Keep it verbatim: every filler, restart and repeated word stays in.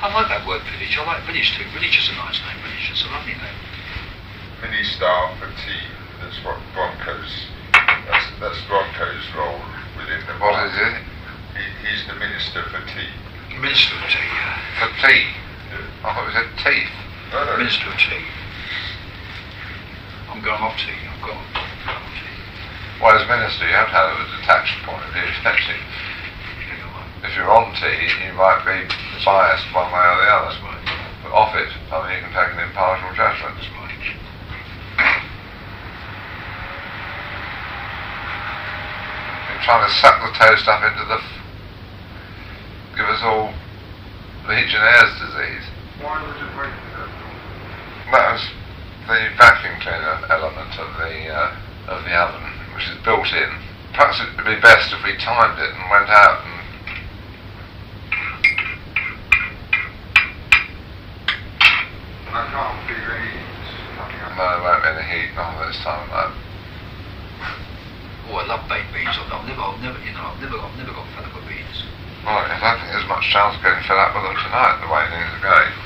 I like that word village. I like village too. Village is a nice name. Village is a lovely name. Minister for tea. That's what Bronco's. That's that's Bronco's role within the. What is it? He, he's the minister for tea. Minister of tea. Yeah. For tea? Yeah. I thought it said teeth. No, no. Minister of tea. I'm going off tea. I've got. Well, as minister, you have to have a detached point of view, don't you? If you're on tea, you might be biased one way or the other. That's right. But off it, I mean, you can take an impartial judgment. That's right. You're trying to suck the toast up into the... F- give us all Legionnaire's disease. Why would it make that? That was the vacuum cleaner element of the uh, of the oven, which is built in. Perhaps it would be best if we timed it and went out and... I can't feel any heat coming up. No, there won't be any heat, not this time of night. Oh, I love baked beans. I've I've never, I've never, you know, I've never, I've never got fed up with beans. Well, I don't think there's much chance of getting fed up with them tonight, the way things are going.